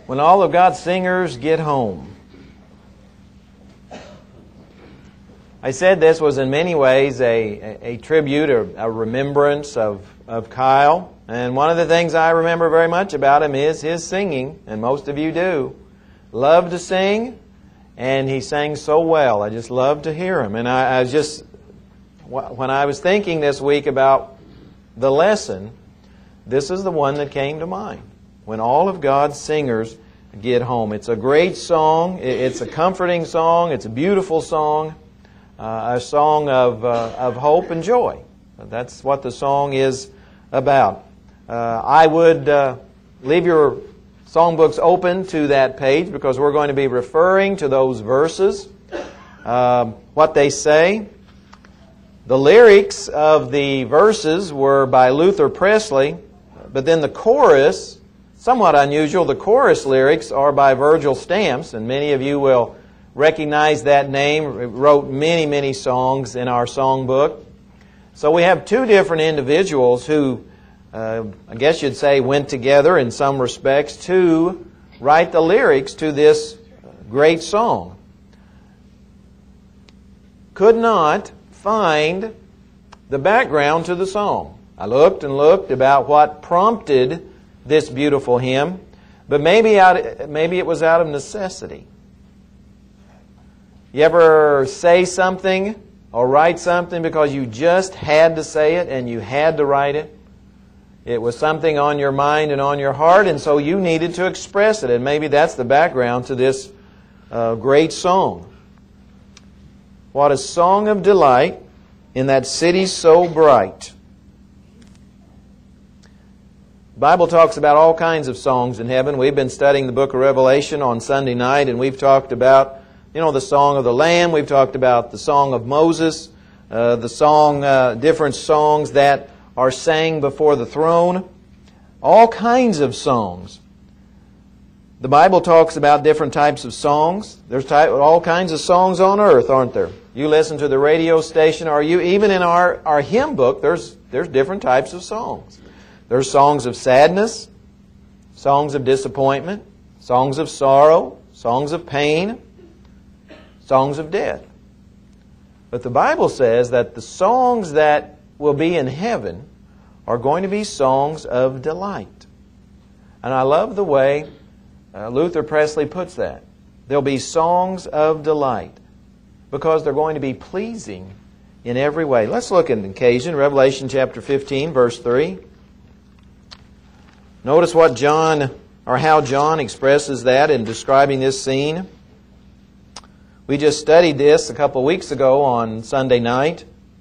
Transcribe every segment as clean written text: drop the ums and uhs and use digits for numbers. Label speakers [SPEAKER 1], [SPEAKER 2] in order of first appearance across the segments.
[SPEAKER 1] When all of God's singers get home. I said this was in many ways a tribute or a remembrance of Kyle. And one of the things I remember very much about him is his singing, and most of you do. Love to sing, and he sang so well. I just love to hear him. And I was just, when I was thinking this week about the lesson, this is the one that came to mind. When all of God's singers get home. It's a great song. It's a comforting song. It's a beautiful song. A song of hope and joy. That's what the song is about. I would leave your songbooks open to that page because we're going to be referring to those verses, what they say. The lyrics of the verses were by Luther Presley, but then the chorus, somewhat unusual, the chorus lyrics are by Virgil Stamps, and many of you will recognize that name. He wrote many, many songs in our songbook. So we have two different individuals who, I guess you'd say, went together in some respects to write the lyrics to this great song. Could not find the background to the song. I looked and looked about what prompted this beautiful hymn, but maybe it was out of necessity. You ever say something or write something because you just had to say it and you had to write it? It was something on your mind and on your heart, and so you needed to express it. And maybe that's the background to this great song. What a song of delight in that city so bright. The Bible talks about all kinds of songs in heaven. We've been studying the book of Revelation on Sunday night, and we've talked about, the song of the Lamb. We've talked about the song of Moses, different songs that are sang before the throne. All kinds of songs. The Bible talks about different types of songs. There's all kinds of songs on earth, aren't there? You listen to the radio station, or you even in our hymn book, there's different types of songs. There's songs of sadness, songs of disappointment, songs of sorrow, songs of pain, songs of death. But the Bible says that the songs that will be in heaven are going to be songs of delight. And I love the way Luther Presley puts that. They'll be songs of delight because they're going to be pleasing in every way. Let's look at an occasion, Revelation chapter 15, verse 3. Notice how John expresses that in describing this scene. We just studied this a couple of weeks ago on Sunday night.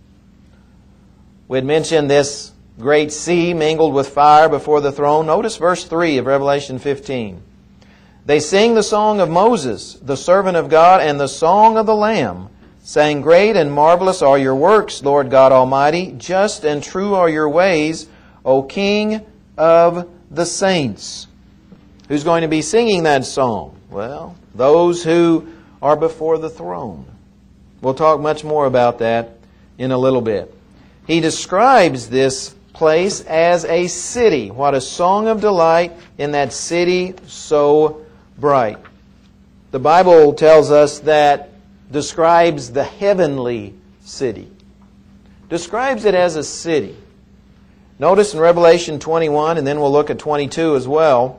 [SPEAKER 1] We had mentioned this great sea mingled with fire before the throne. Notice verse 3 of Revelation 15. They sing the song of Moses, the servant of God, and the song of the Lamb, saying, Great and marvelous are your works, Lord God Almighty. Just and true are your ways, O King of the saints. Who's going to be singing that song? Well, those who are before the throne. We'll talk much more about that in a little bit. He describes this place as a city. What a song of delight in that city so bright. The Bible tells us that describes the heavenly city. Describes it as a city. Notice in Revelation 21, and then we'll look at 22 as well.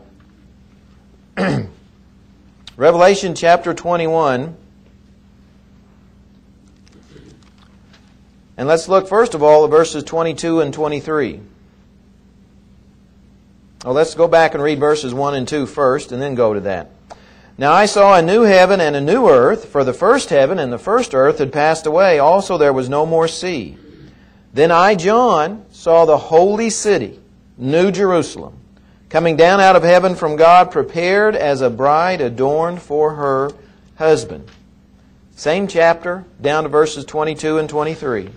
[SPEAKER 1] Revelation chapter 21. And let's look first of all at verses 22 and 23. Well, let's go back and read verses 1 and 2 first, and then go to that. Now I saw a new heaven and a new earth, for the first heaven and the first earth had passed away. Also there was no more sea. Then I, John, saw the holy city, New Jerusalem, coming down out of heaven from God, prepared as a bride adorned for her husband. Same chapter, down to verses 22 and 23.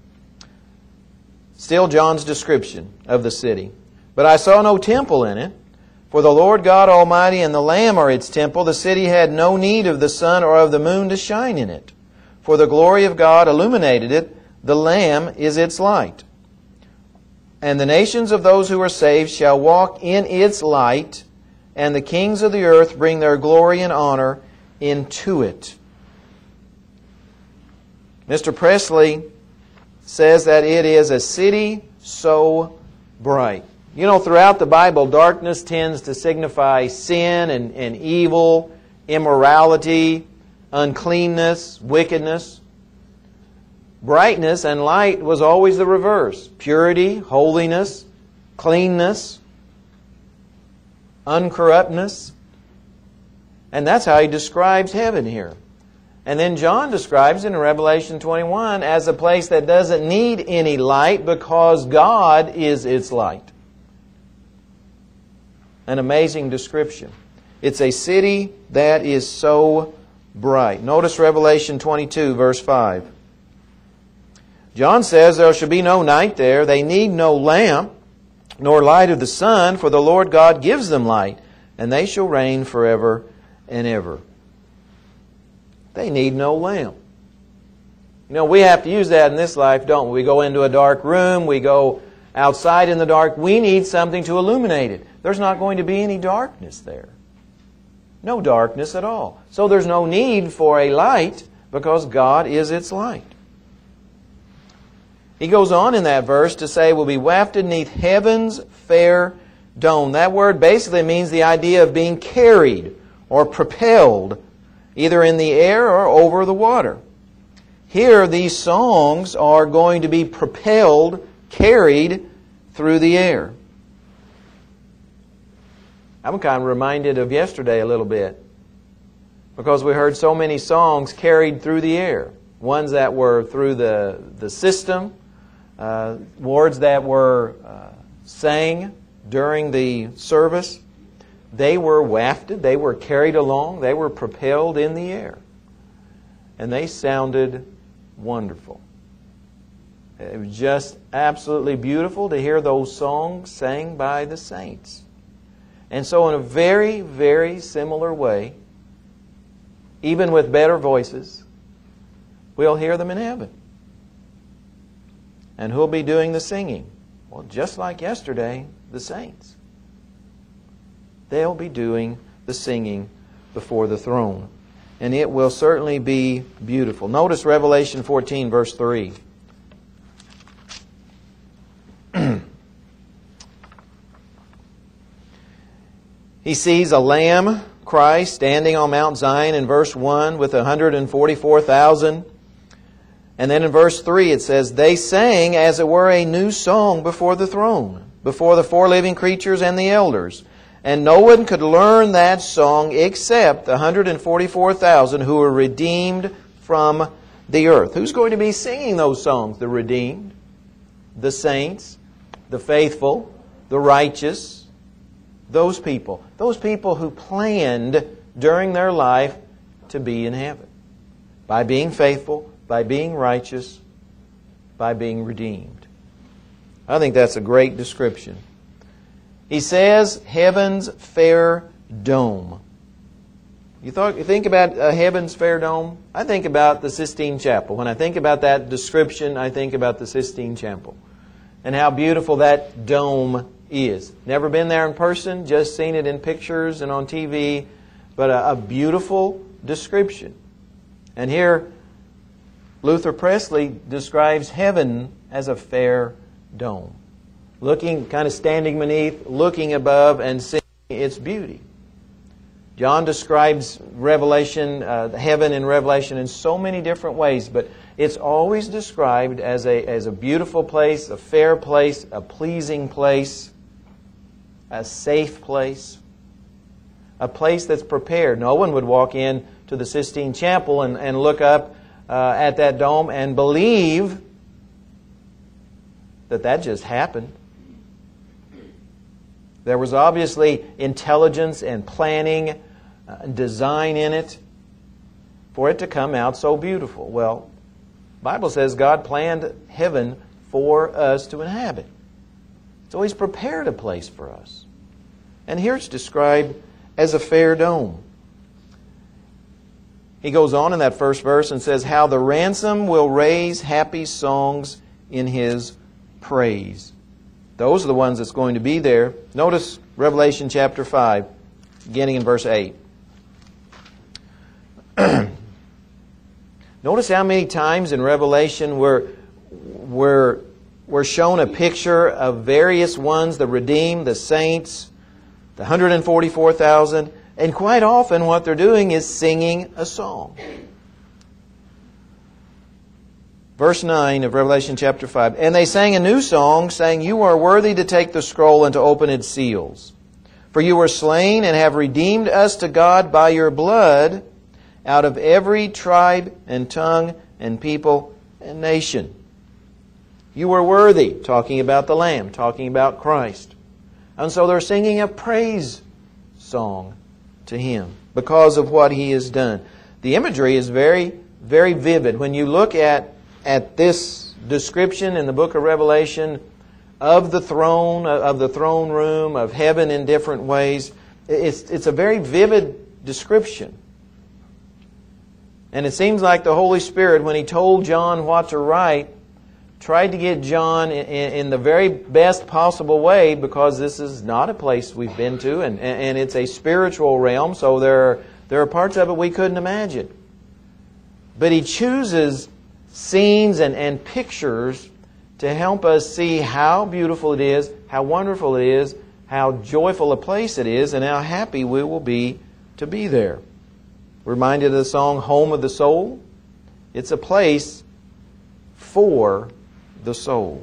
[SPEAKER 1] Still John's description of the city. But I saw no temple in it, for the Lord God Almighty and the Lamb are its temple. The city had no need of the sun or of the moon to shine in it, for the glory of God illuminated it. The Lamb is its light. And the nations of those who are saved shall walk in its light, and the kings of the earth bring their glory and honor into it. Mr. Presley says that it is a city so bright. You know, throughout the Bible, darkness tends to signify sin and evil, immorality, uncleanness, wickedness. Brightness and light was always the reverse. Purity, holiness, cleanness, uncorruptness. And that's how he describes heaven here. And then John describes it in Revelation 21 as a place that doesn't need any light because God is its light. An amazing description. It's a city that is so bright. Notice Revelation 22, verse 5. John says there shall be no night there. They need no lamp, nor light of the sun, for the Lord God gives them light, and they shall reign forever and ever. They need no lamp. You know, we have to use that in this life, don't we? We go into a dark room, we go outside in the dark. We need something to illuminate it. There's not going to be any darkness there. No darkness at all. So there's no need for a light because God is its light. He goes on in that verse to say, we'll be wafted neath heaven's fair dome. That word basically means the idea of being carried or propelled, either in the air or over the water. Here, these songs are going to be propelled, carried through the air. I'm kind of reminded of yesterday a little bit, because we heard so many songs carried through the air. Ones that were through the system, words that were sang during the service. They were wafted, they were carried along, they were propelled in the air. And they sounded wonderful. It was just absolutely beautiful to hear those songs sang by the saints. And so in a very, very similar way, even with better voices, we'll hear them in heaven. And who'll be doing the singing? Well, just like yesterday, the saints. They'll be doing the singing before the throne. And it will certainly be beautiful. Notice Revelation 14, verse 3. He sees a lamb, Christ, standing on Mount Zion in verse 1 with 144,000. And then in verse 3 it says, they sang as it were a new song before the throne, before the four living creatures and the elders. And no one could learn that song except the 144,000 who were redeemed from the earth. Who's going to be singing those songs? The redeemed, the saints, the faithful, the righteous. Those people who planned during their life to be in heaven. By being faithful, by being righteous, by being redeemed. I think that's a great description. He says, heaven's fair dome. You think about heaven's fair dome? I think about the Sistine Chapel. When I think about that description, I think about the Sistine Chapel. And how beautiful that dome is. Never been there in person, just seen it in pictures and on TV, but a beautiful description. And here, Luther Presley describes heaven as a fair dome. Looking, kind of standing beneath, looking above, and seeing its beauty. John describes Revelation, heaven in Revelation in so many different ways, but it's always described as a beautiful place, a fair place, a pleasing place, a safe place, a place that's prepared. No one would walk in to the Sistine Chapel and look up at that dome and believe that just happened. There was obviously intelligence and planning, design in it for it to come out so beautiful. Well, the Bible says God planned heaven for us to inhabit. So He's prepared a place for us. And here it's described as a fair dome. He goes on in that first verse and says, how the ransom will raise happy songs in His praise. Those are the ones that's going to be there. Notice Revelation chapter 5. beginning in verse 8. Notice how many times in Revelation we're shown a picture of various ones, the redeemed, the saints, the 144,000, and quite often what they're doing is singing a song. Verse 9 of Revelation chapter 5. And they sang a new song, saying, You are worthy to take the scroll and to open its seals. For you were slain and have redeemed us to God by your blood out of every tribe and tongue and people and nation. You were worthy, talking about the Lamb, talking about Christ. And so they're singing a praise song to Him because of what He has done. The imagery is very, very vivid. When you look at this description in the book of Revelation of the throne room, of heaven in different ways, it's a very vivid description. And it seems like the Holy Spirit, when He told John what to write, tried to get John in the very best possible way, because this is not a place we've been to, and it's a spiritual realm, so there are parts of it we couldn't imagine. But He chooses scenes and pictures to help us see how beautiful it is, how wonderful it is, how joyful a place it is, and how happy we will be to be there. Reminded of the song, Home of the Soul? It's a place for the soul.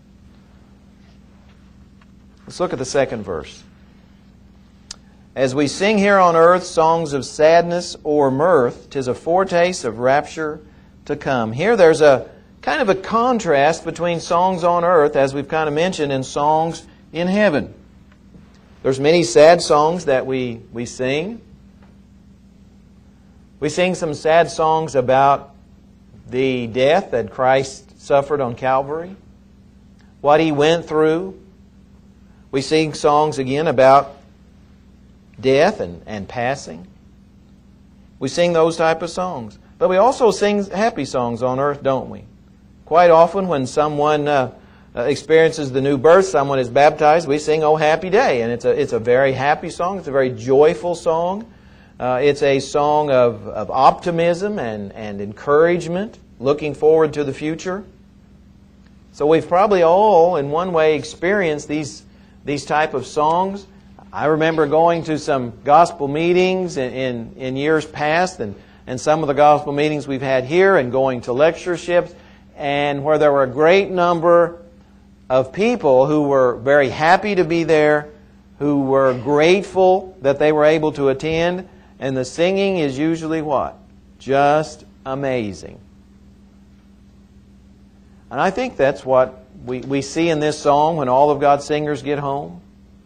[SPEAKER 1] Let's look at the second verse. As we sing here on earth songs of sadness or mirth, 'tis a foretaste of rapture to come. Here there's a kind of a contrast between songs on earth, as we've kind of mentioned, and songs in heaven. There's many sad songs that we sing. We sing some sad songs about the death that Christ suffered on Calvary, what He went through. We sing songs again about death and passing. We sing those type of songs. But we also sing happy songs on earth, don't we? Quite often when someone experiences the new birth, someone is baptized, we sing, Oh Happy Day. And it's a very happy song. It's a very joyful song. It's a song of optimism and encouragement, looking forward to the future. So we've probably all, in one way, experienced these type of songs. I remember going to some gospel meetings in years past, and some of the gospel meetings we've had here, and going to lectureships, and where there were a great number of people who were very happy to be there, who were grateful that they were able to attend, and the singing is usually what? Just amazing. And I think that's what we see in this song when all of God's singers get home.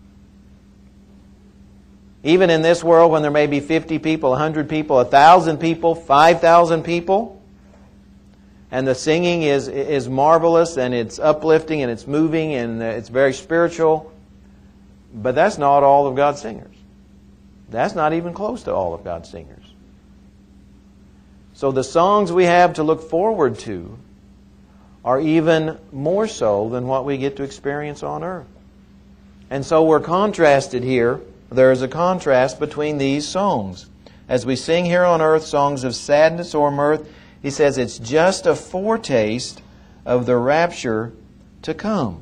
[SPEAKER 1] Even in this world, when there may be 50 people, 100 people, 1,000 people, 5,000 people, and the singing is marvelous, and it's uplifting, and it's moving, and it's very spiritual, but that's not all of God's singers. That's not even close to all of God's singers. So the songs we have to look forward to are even more so than what we get to experience on earth. And so we're contrasted here. There is a contrast between these songs. As we sing here on earth songs of sadness or mirth, he says it's just a foretaste of the rapture to come.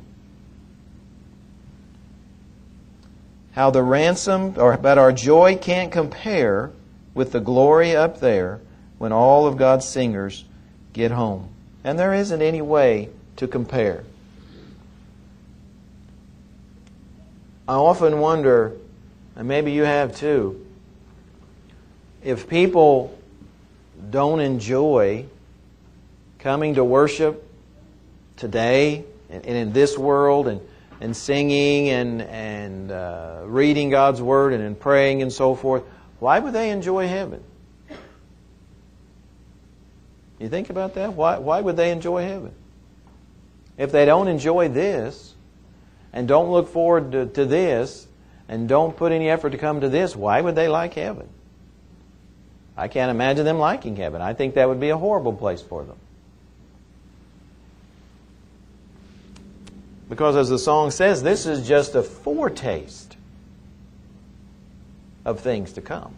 [SPEAKER 1] How the ransom, but our joy can't compare with the glory up there when all of God's singers get home. And there isn't any way to compare. I often wonder, and maybe you have too, if people don't enjoy coming to worship today and in this world and singing and reading God's Word and praying and so forth, why would they enjoy heaven? You think about that? Why would they enjoy heaven? If they don't enjoy this and don't look forward to this and don't put any effort to come to this, why would they like heaven? I can't imagine them liking heaven. I think that would be a horrible place for them. Because as the song says, this is just a foretaste of things to come.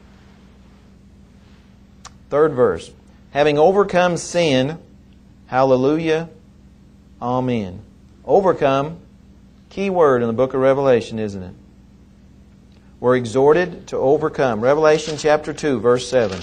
[SPEAKER 1] Third verse. Having overcome sin, hallelujah, amen. Overcome, key word in the book of Revelation, isn't it? We're exhorted to overcome. Revelation chapter 2, verse 7.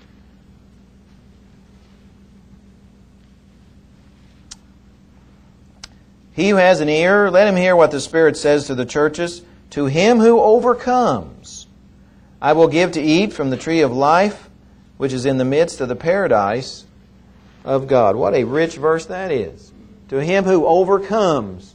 [SPEAKER 1] He who has an ear, let him hear what the Spirit says to the churches. To him who overcomes, I will give to eat from the tree of life, which is in the midst of the paradise of God. What a rich verse that is. To him who overcomes.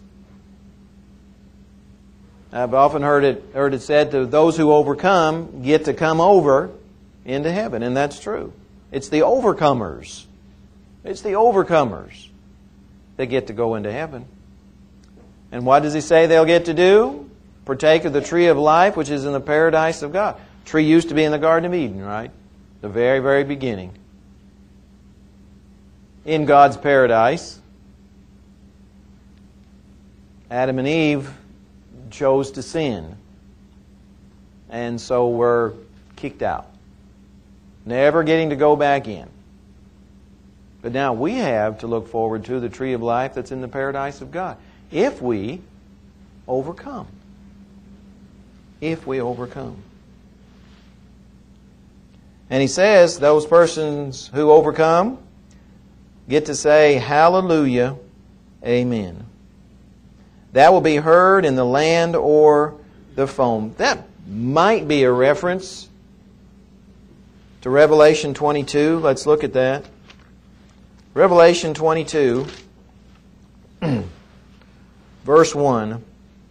[SPEAKER 1] I've often heard it said that those who overcome get to come over into heaven, and that's true. It's the overcomers. It's the overcomers that get to go into heaven. And what does he say they'll get to do? Partake of the tree of life, which is in the paradise of God. Tree used to be in the Garden of Eden, right? The very, very beginning. In God's paradise, Adam and Eve chose to sin. And so were kicked out. Never getting to go back in. But now we have to look forward to the tree of life that's in the paradise of God. If we overcome. If we overcome. And he says those persons who overcome get to say, hallelujah, amen. That will be heard in the land or the foam. That might be a reference to Revelation 22. Let's look at that. Revelation 22, verse 1.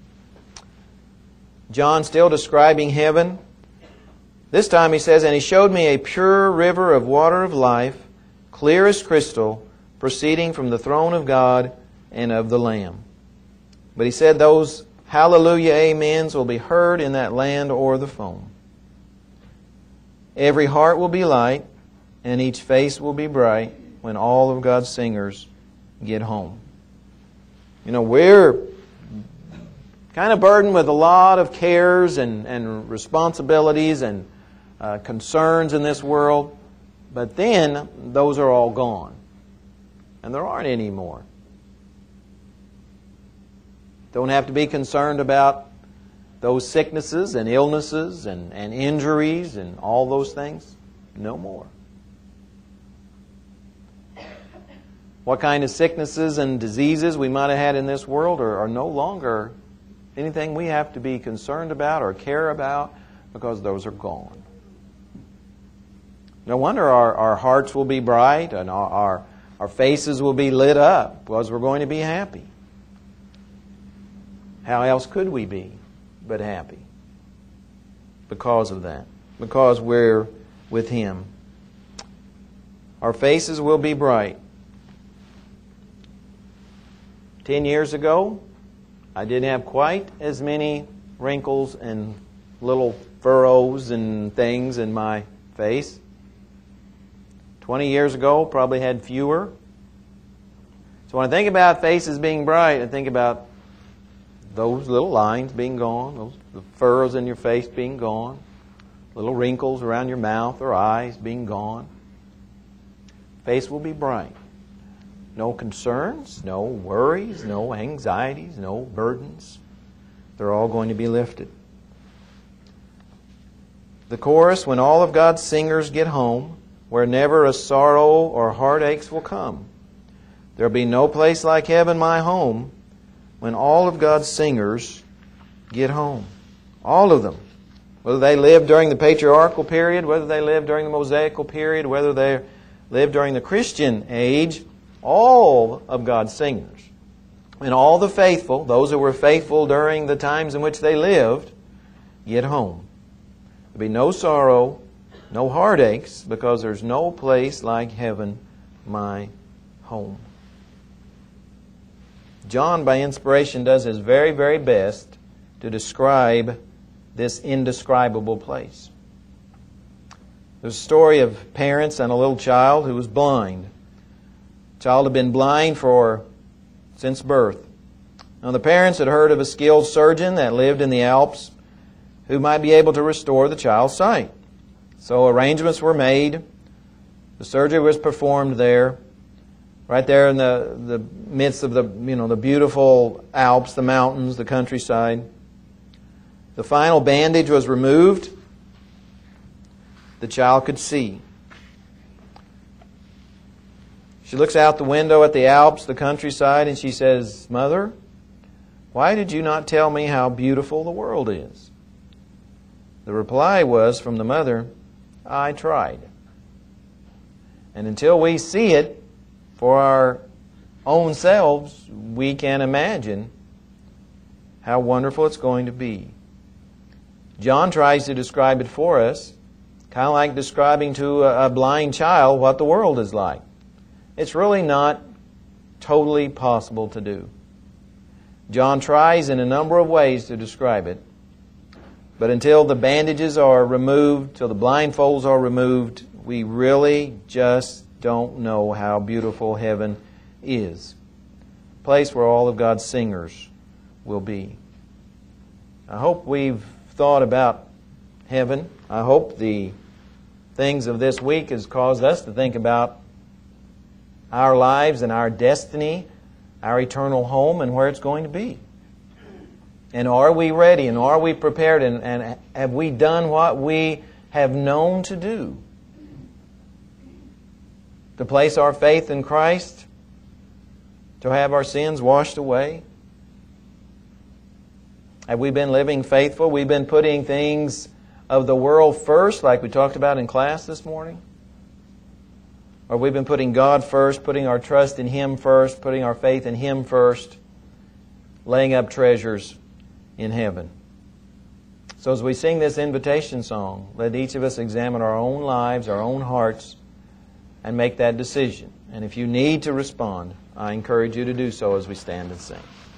[SPEAKER 1] John still describing heaven. This time he says, and he showed me a pure river of water of life, clear as crystal, proceeding from the throne of God and of the Lamb. But he said those hallelujah amens will be heard in that land or the foam. Every heart will be light, and each face will be bright when all of God's singers get home. You know, we're kind of burdened with a lot of cares and responsibilities and concerns in this world, but then those are all gone. And there aren't any more. Don't have to be concerned about those sicknesses and illnesses and injuries and all those things. No more. What kind of sicknesses and diseases we might have had in this world are no longer anything we have to be concerned about or care about, because those are gone. No wonder our hearts will be bright and our faces will be lit up, because we're going to be happy. How else could we be but happy? Because of that. Because we're with Him. Our faces will be bright. 10 years ago, I didn't have quite as many wrinkles and little furrows and things in my face. 20 years ago, probably had fewer. So when I think about faces being bright, I think about those little lines being gone, the furrows in your face being gone, little wrinkles around your mouth or eyes being gone. Face will be bright. No concerns, no worries, no anxieties, no burdens. They're all going to be lifted. The chorus, when all of God's singers get home, where never a sorrow or heartaches will come. There'll be no place like heaven, my home, when all of God's singers get home. All of them. Whether they lived during the patriarchal period, whether they lived during the Mosaical period, whether they lived during the Christian age, all of God's singers. And all the faithful, those who were faithful during the times in which they lived, get home. There'll be no sorrow, no heartaches, because there's no place like heaven, my home. John, by inspiration, does his very, very best to describe this indescribable place. There's a story of parents and a little child who was blind. The child had been blind since birth. Now, the parents had heard of a skilled surgeon that lived in the Alps who might be able to restore the child's sight. So arrangements were made. The surgery was performed there, right there in the midst of the beautiful Alps, the mountains, the countryside. The final bandage was removed. The child could see. She looks out the window at the Alps, the countryside, and she says, "Mother, why did you not tell me how beautiful the world is?" The reply was from the mother, "I tried." And until we see it for our own selves, we can't imagine how wonderful it's going to be. John tries to describe it for us, kind of like describing to a blind child what the world is like. It's really not totally possible to do. John tries in a number of ways to describe it, but until the bandages are removed, till the blindfolds are removed, we really just don't know how beautiful heaven is. A place where all of God's singers will be. I hope we've thought about heaven. I hope the things of this week has caused us to think about our lives and our destiny, our eternal home, and where it's going to be. And are we ready, and are we prepared, and have we done what we have known to do? To place our faith in Christ, to have our sins washed away? Have we been living faithful? We've been putting things of the world first, like we talked about in class this morning? Or we've been putting God first, putting our trust in Him first, putting our faith in Him first, laying up treasures in heaven. So as we sing this invitation song, let each of us examine our own lives, our own hearts, and make that decision. And if you need to respond, I encourage you to do so as we stand and sing.